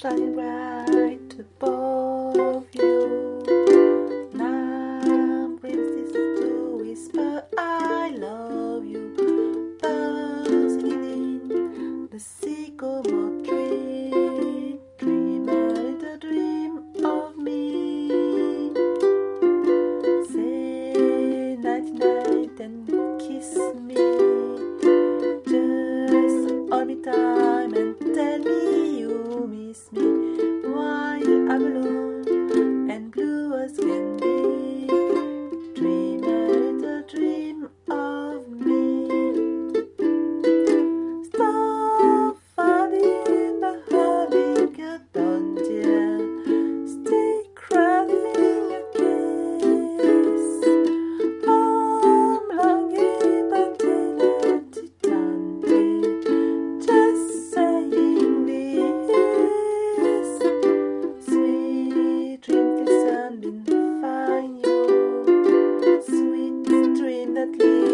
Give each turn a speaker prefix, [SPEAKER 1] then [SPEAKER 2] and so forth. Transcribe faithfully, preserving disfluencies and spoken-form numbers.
[SPEAKER 1] shining bright above you. Now brings this to whisper, I love you. Buzzing in the sycamore tree, dream a little dream of me. Say night night and kiss me. Just hold me time and tell me you miss me while I'm alone and blue as can be. Dream a little dream of me. Stop fighting the hurling don't dare stay crying a kiss. I'm longing but didn't just saying this. Sweet dream feels sunbeam find you. Sweet dream that leads